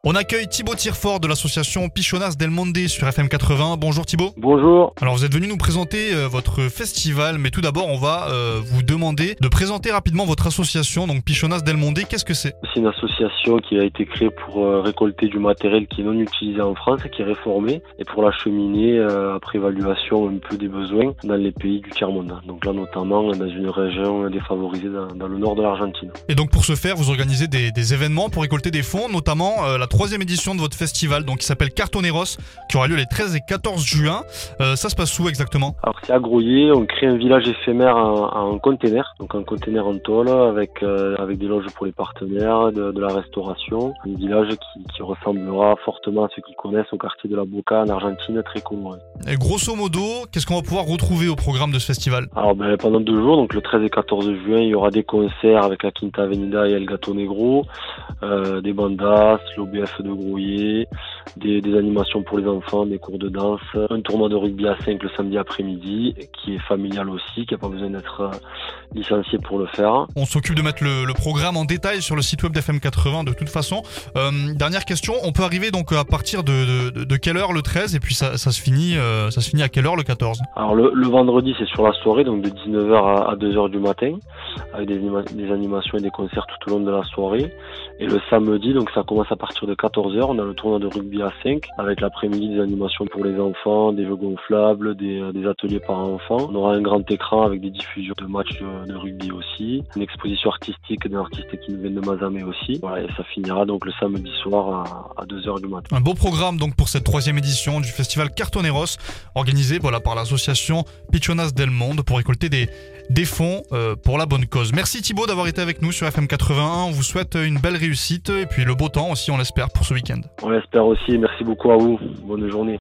On accueille Thibaut Tirefort de l'association Pichonas del Monde sur FM 80. Bonjour Thibaut. Bonjour. Alors vous êtes venu nous présenter votre festival, mais tout d'abord on va vous demander de présenter rapidement votre association, donc Pichonas del Monde. Qu'est-ce que c'est ? C'est une association qui a été créée pour récolter du matériel qui est non utilisé en France, qui est réformé, et pour l'acheminer après évaluation un peu des besoins dans les pays du tiers-monde. Donc là notamment dans une région défavorisée dans le nord de l'Argentine. Et donc pour ce faire, vous organisez des événements pour récolter des fonds, notamment la 3e édition de votre festival, donc qui s'appelle Cartoneros, qui aura lieu les 13 et 14 juin. Ça se passe où exactement ? Alors c'est à Groyer, on crée un village éphémère en container, donc un container en tôle avec des loges pour les partenaires, de la restauration. Un village qui ressemblera fortement à ceux qui connaissent au quartier de la Boca en Argentine, très coloré. Et grosso modo, qu'est-ce qu'on va pouvoir retrouver au programme de ce festival ? Alors pendant 2 jours, donc le 13 et 14 juin, il y aura des concerts avec la Quinta Avenida et El Gato Negro, des bandas, l'OBF de Groyer, des animations pour les enfants, des cours de danse, un tournoi de rugby à 5 le samedi après-midi, qui est familial aussi, qui n'a pas besoin d'être licencié pour le faire. On s'occupe de mettre le programme en détail sur le site web d'FM 80 de toute façon. Dernière question, on peut arriver donc à partir de quelle heure le 13 et puis ça se finit à quelle heure le 14 ? Alors le vendredi c'est sur la soirée, donc de 19h à 2h du matin, avec des animations et des concerts tout au long de la soirée. Et le samedi, donc ça commence à partir de 14h, on a le tournoi de rugby à 5, avec l'après-midi des animations pour les enfants, des jeux gonflables, des ateliers par enfants. On aura un grand écran avec des diffusions de matchs de rugby aussi, une exposition artistique d'un artiste qui nous vient de Mazamet aussi. Voilà, et ça finira donc le samedi soir à 2h du matin. Un beau programme donc pour cette 3e édition du festival Cartoneros, organisé par l'association Pichonas del Monde pour récolter des fonds pour la bonne cause. Merci Thibaut d'avoir été avec nous sur FM 81. On vous souhaite une belle réussite et puis le beau temps aussi, on l'espère, pour ce week-end. On l'espère aussi. Merci beaucoup à vous. Bonne journée.